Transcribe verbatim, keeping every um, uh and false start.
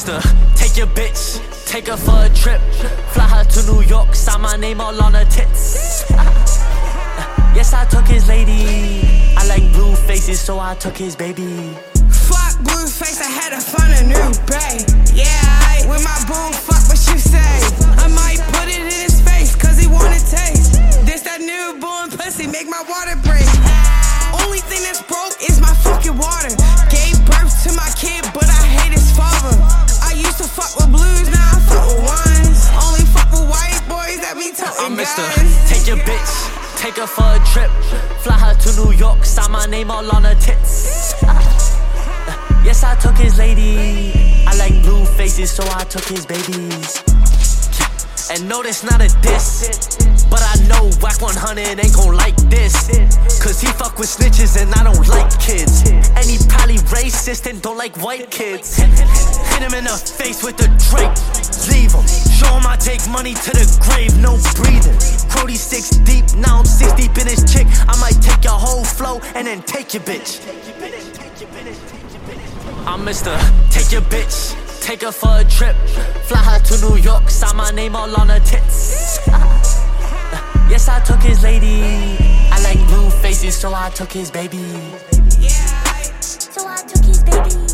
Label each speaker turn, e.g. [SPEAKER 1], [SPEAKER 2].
[SPEAKER 1] Mister Take your bitch, take her for a trip. Fly her to New York, sign my name all on her tits. Yes, I took his lady. I like blue faces, so I took his baby.
[SPEAKER 2] Fuck blue face, I had to find a new bae. Yeah, I, with my boo, fuck what you say. I might put it in his face, cause he wanna taste. This that newborn pussy, make my water break. Only thing that's broke is my fucking water. Gave birth to my kid, but I hate his father. I used to fuck with blues, now I fuck with ones. Only fuck with white boys that be toting
[SPEAKER 1] I'm Mister
[SPEAKER 2] guys.
[SPEAKER 1] Take your bitch, take her for a trip. Fly her to New York, sign my name all on her tits. Yes, I took his lady. I like blue faces, so I took his babies. And no, that's not a diss, but I know Wack one hundred ain't gon' like this, cause he fuck with snitches and I don't like kids. And he probably racist and don't like white kids. Hit him in the face with the Drake, leave him. Show him I take money to the grave, no breathing. Crody six deep, now I'm six deep in his chick. I might take your whole flow and then take your bitch. I'm Mister Take your bitch, take her for a trip. Fly her to New York, sign my name all on her tits. Yes, I took his lady. I like blue faces, so I took his baby.
[SPEAKER 3] So I took his baby.